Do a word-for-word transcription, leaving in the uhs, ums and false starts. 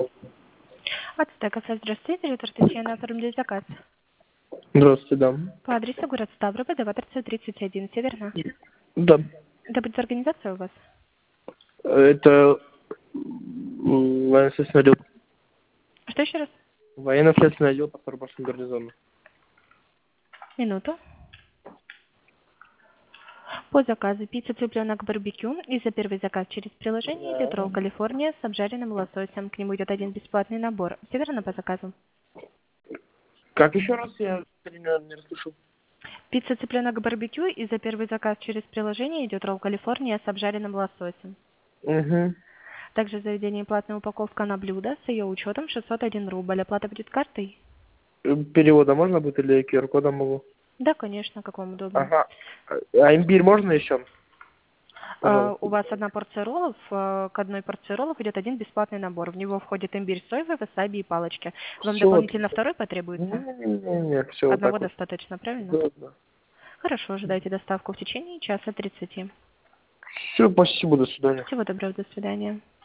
От стека сайт, здравствуйте, директор Татьяна, оформляю заказ. Здравствуйте, да. По адресу город Ставрополь, Даваторцев, тридцать один, Северно. Да. Это будет организация у вас? Это м, военно-следственный отдел. Что еще раз? Военно-следственный отдел по Старобарскому гарнизону. Минуту. По заказу пицца цыпленок барбекю и за первый заказ через приложение идет ролл Калифорния с обжаренным лососем. К нему идет один бесплатный набор. Все верно по заказу? Как еще раз я не, не расслышал? Пицца цыпленок барбекю и за первый заказ через приложение идет ролл Калифорния с обжаренным лососем. Угу. Также в заведении платная упаковка на блюдо с ее учетом шестьсот один рубль. Оплата будет картой? Перевода можно будет или ку ар кодом могу? Да, конечно, как вам удобно. Ага. А имбирь можно еще? А, у Пожалуйста. вас одна порция роллов, а, к одной порции роллов идет один бесплатный набор. В него входит имбирь соевый, васаби и палочки. Вам Все вот. дополнительно второй потребуется? Не-не-не, все вот Одного так вот. достаточно, правильно? Да, да. Хорошо, ожидайте доставку в течение часа тридцати. Все, спасибо, до свидания. Всего доброго, до свидания.